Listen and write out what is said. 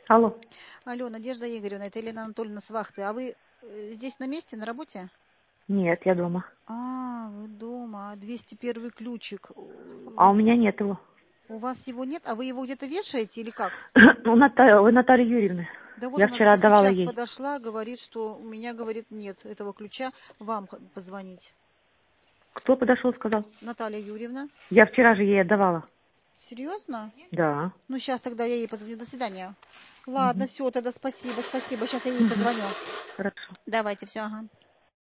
Алло. Алло, Надежда Игоревна, это Елена Анатольевна с вахты. А вы здесь на месте, на работе? Нет, я дома. А, вы дома. 201 ключик. А у меня нет его. У вас его нет? А вы его где-то вешаете или как? У Натальи Юрьевны. Да вот Я она вчера только отдавала сейчас ей. подошла, говорит, что у меня, говорит, нет этого ключа. Вам позвонить. Кто подошел, сказал? Наталья Юрьевна. Я вчера же ей отдавала. Серьезно? Да. Ну, сейчас тогда я ей позвоню. До свидания. Ладно, Угу. все, тогда спасибо. Сейчас я ей Угу. позвоню. Хорошо. Давайте, все, ага.